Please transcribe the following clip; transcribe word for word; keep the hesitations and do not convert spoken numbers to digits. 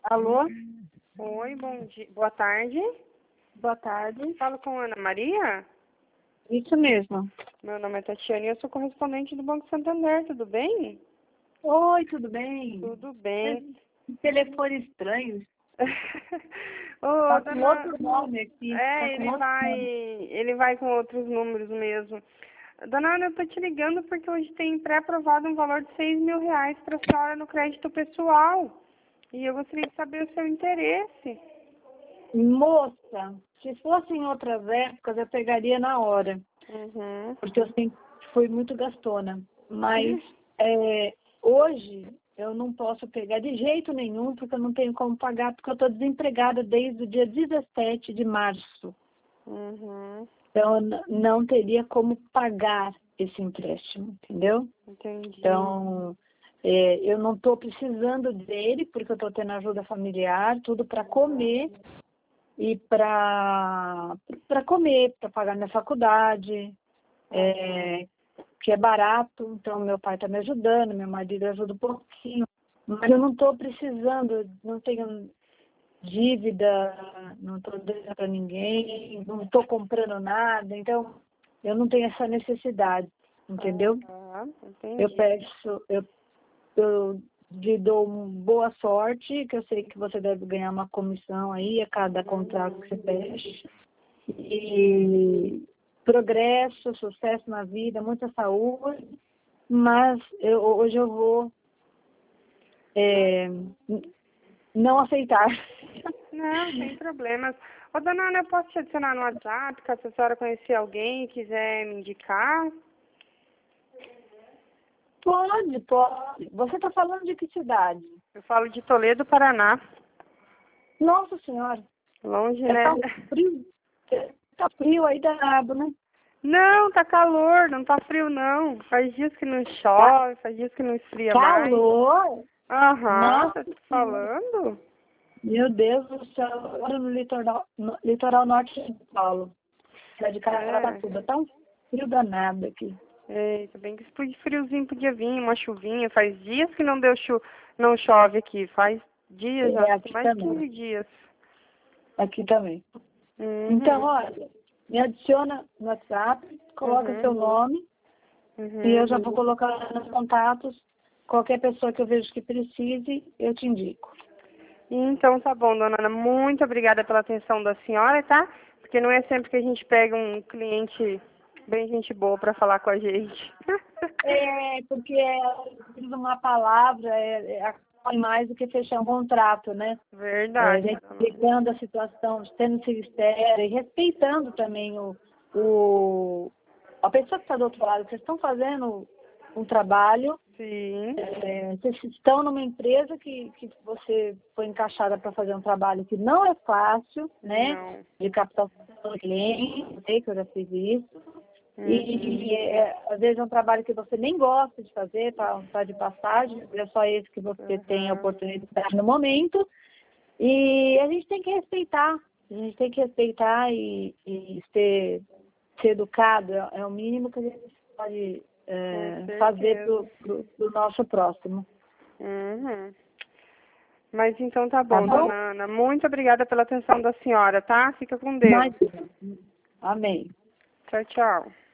Alô? Oi, bom dia. Boa tarde. Boa tarde. Falo com Ana Maria? Isso mesmo. Meu nome é Tatiana e eu sou correspondente do Banco Santander, tudo bem? Oi, tudo bem? Tudo bem. Que telefone estranho. Ô, Tá com dona... outro nome aqui. É, Tá com ele outro vai, nome. ele vai com outros números mesmo. Dona Ana, eu tô te ligando porque hoje tem pré-aprovado um valor de seis mil reais para a senhora no crédito pessoal. E eu gostaria de saber o seu interesse. Moça, se fosse em outras épocas, eu pegaria na hora. Uhum. Porque eu sempre fui muito gastona. Mas é, hoje eu não posso pegar de jeito nenhum, porque eu não tenho como pagar, porque eu estou desempregada desde o dia dezessete de março. Uhum. Então, eu n- não teria como pagar esse empréstimo, entendeu? Entendi. Então, é, eu não estou precisando dele, porque eu estou tendo ajuda familiar, tudo para comer e para para comer, para pagar minha faculdade, é, que é barato. Então, meu pai está me ajudando, meu marido ajuda um pouquinho, mas eu não estou precisando, não tenho dívida, não estou devendo para ninguém, não estou comprando nada, então eu não tenho essa necessidade, entendeu? Ah, entendi. Eu peço, eu, eu lhe dou uma boa sorte, que eu sei que você deve ganhar uma comissão aí a cada contrato que você fecha. E progresso, sucesso na vida, muita saúde, mas eu, hoje eu vou é, n- não aceitar. Não, sem problemas. Ô, dona Ana, eu posso te adicionar no WhatsApp, caso a senhora conhecer alguém e quiser me indicar? Pode, pode. Você está falando de que cidade? Eu falo de Toledo, Paraná. Nossa Senhora, Longe, é né? tão frio. Tá frio aí danado, né? Não, tá calor, não tá frio, não. Faz dias que não Tá chove, faz dias que não esfria mais. calor? Aham, Nossa tá te Senhora. falando? Meu Deus do céu, agora no litoral, no litoral norte de São Paulo. Cidade de É. Caraguatatuba, tá um frio danado aqui. Eita, bem que esse friozinho podia vir, uma chuvinha. Faz dias que não deu chu... não chove aqui. Faz dias, É, acho que aqui mais de também. quinze dias. Aqui também. Então, Uhum. olha, me adiciona no WhatsApp, coloca seu Uhum. nome e eu Uhum. já vou colocar nos contatos. Qualquer pessoa que eu vejo que precise, eu te indico. Então tá bom, dona Ana. Muito obrigada pela atenção da senhora, tá? Porque não é sempre que a gente pega um cliente bem gente boa para falar com a gente. É, porque é uma palavra é, é acolhe mais do que fechar um contrato, né? É, a Verdade, gente dona Ana. explicando a situação, sendo sincera e respeitando também o, o, a pessoa que está do outro lado. Vocês estão fazendo um trabalho, Sim. é, vocês estão numa empresa que, que você foi encaixada para fazer um trabalho que não é fácil, né? Não. De captação do cliente, eu sei que eu já fiz isso. Uhum. E é, às vezes é um trabalho que você nem gosta de fazer, tá, tá de passagem, é só esse que você tem a Uhum. oportunidade no momento. E a gente tem que respeitar, a gente tem que respeitar e, e ser, ser educado, é, é o mínimo que a gente pode é, Com fazer certeza. pro, pro, pro nosso próximo. Uhum. Mas então tá Tá bom, bom? dona Ana. Muito obrigada pela atenção da senhora, tá? Fica com Deus. Imagina. Amém. Tchau, tchau.